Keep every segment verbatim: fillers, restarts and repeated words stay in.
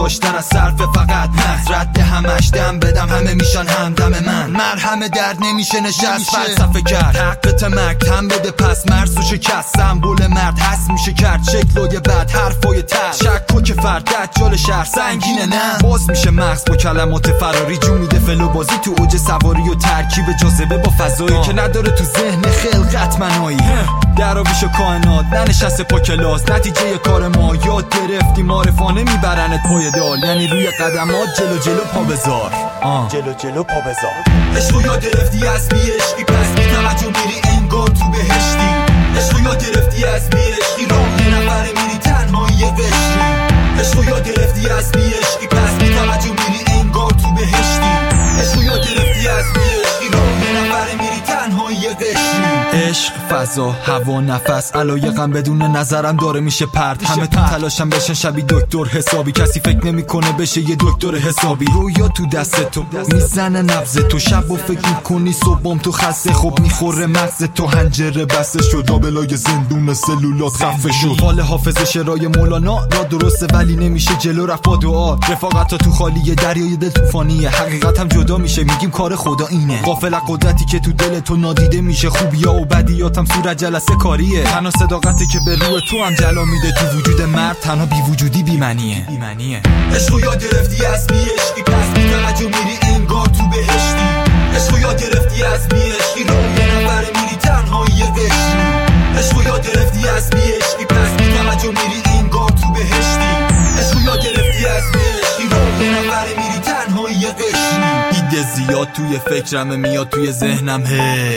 نداشتن از صرف فقط مغز رد همش دم بدم همه میشن همدم من مرهم درد نمیشه نشست فلسفه کرد حقت مکتم بده پس مرز و شکست سمبول مرد هست میشه کرد شکل و یه بد حرفای تر شک و که فرد دجال شهر سنگینه نه باز میشه مغز با کلمات فراری جو میده فلو بازی تو اوج سواری و ترکیب جاذبه با فضایی که نداره تو ذهن خلقت منایی دراویش و کائنات ننشسته پا کلاس نتیجه کار ما یاد گرفتیم عارفانه میبرنت پای دال یعنی روی قدمات جلو جلو پا بذار جلو جلو پا بذار عشقو یاد گرفتی از بی عشقی پس بی توجه میری انگار تو بهشتی عشقو یاد گرفتی از بی عشقی راه یه نفره میری تنهایی قشری عشقو یاد گرفتی از بی عشقی پس بی توجه میری انگار تو بهشتی عشقو یاد گرفتی از بی عشقی راه یه نفره میری تنهایی قشری عشق فضا هوا نفس علایقم بدون نظرم داره میشه پرت همه تو تلاشم بشن شبی دکتر حسابی کسی فکر نمیکنه بشه یه دکتر حسابی رویا تو دست تو میزنه نبض تو شب و فکر میکنی صبحم تو خسته خوب میخوره مغز تو هنجره بسته شد دابلای زندون سلولات خفه شد فال حافظ شعرهای مولانا را درسته ولی نمیشه جلو رفت با دعا رفاقت تو خالیه دریای دل طوفانیه حقیقت هم جدا میشه میگیم کار خدا اینه غافل قدرتی که تو دل تو نادیده میشه خوبیا و بدیاتم صورت جلسه کاریه تنها صداقتی که به روح تو هم جلا میده تو وجود مرد تنها بی وجودی بی معنیه بی معنیه عشقو یاد گرفتی از بی عشقی پس بی توجه میری انگار تو بهشتی عشقو یاد گرفتی از بی عشقی راه یه نفره میری تنهایی قشری عشقو یاد گرفتی از بی عشقی پس بی توجه میری انگار تو بهشتی عشقو یاد گرفتی از بی عشقی راه یه نفره میری تنهایی قشری ایده زیاد توی فکرم میاد توی ذهنم هی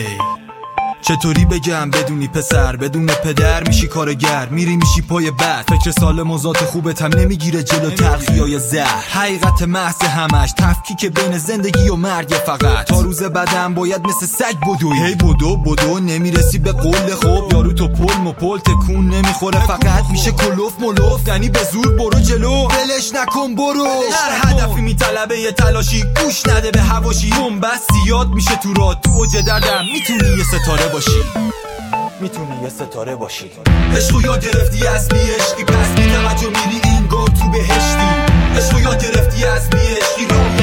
چطوری بگم بدونی پسر بدون پدر میشی کارگر میری میشی پای بد فکر سالم و ذات خوبت هم نمیگیره جلو تلخیای زهر حقیقت محض همش تفکیک بین زندگی و مرگ فقط تا روز بعدم باید مثل سگ بدوی هی بدو بدو نمیرسی به قول خوب یارو تو پل مپل تکون نمیخوره فقط میشه کلوف ملوف یعنی به زور برو جلو ولش نکن برو هر هدفی میطلبه یه تلاشی گوش نده به هواشی بنبست زیاد میشه تو راه تو اوج دردم میتونی یه ستاره باشی میتونی یه ستاره باشی عشقو یاد گرفتی از بی عشقی پس بی توجه میری انگار تو بهشتی عشقو یاد گرفتی از بی عشقی راه